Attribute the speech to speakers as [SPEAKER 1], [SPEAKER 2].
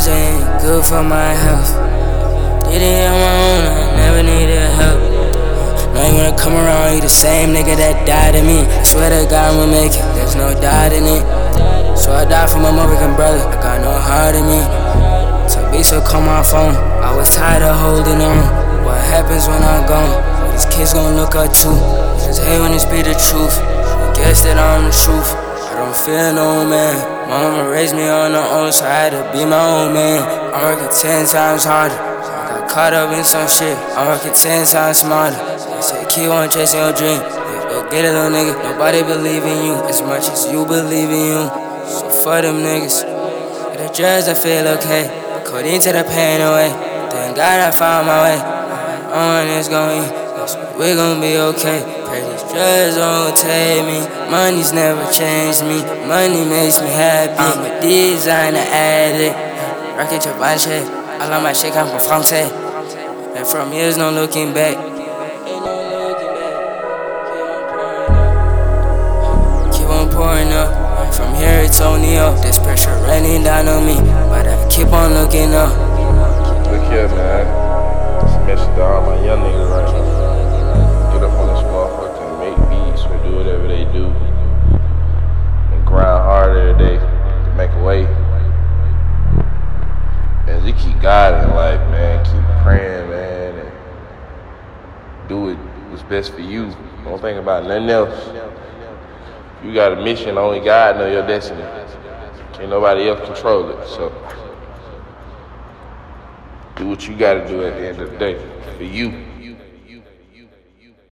[SPEAKER 1] drugs ain't good for my health. Did it on my own, I never needed help. Now you wanna come around, you the same nigga that died to me. I swear to God I'ma make it, there's no doubt in it. So I died for my American brother, I got no heart in me. So be so call my phone, I was tired of holding on. What happens when I'm gone? These kids gon' look up too. Just hate when they speak the truth. I guess that I'm the truth. I don't feel no man. My mama raised me on her own, so I had to be my own man. I'm working 10 times harder. I got caught up in some shit. I'm working 10 times smarter. They say keep on chasing your dream. Go get it, little nigga. Nobody believe in you as much as you believe in you. So fuck them niggas. With the drugs I feel okay. Codeine to the pain away. Thank God I found my way. On it's going, we gon' be okay. Pray these drugs don't take me. Money's never changed me. Money makes me happy. I'm a designer addict. Rocket your body shape. All of my shit come from France. And from years no looking back. Keep on pouring up. From here it's only up. This pressure raining down on me, but I keep on looking up.
[SPEAKER 2] Look here, man. Just message to all my young niggas right now. Get up on this motherfucker and make beats or do whatever they do. And grind hard every day to make a way. And you keep God in life, man. Keep praying, man. And do what's best for you. Don't think about nothing else. You got a mission, only God know your destiny. Can't nobody else control it, so do what you gotta do at the end of the day, for you.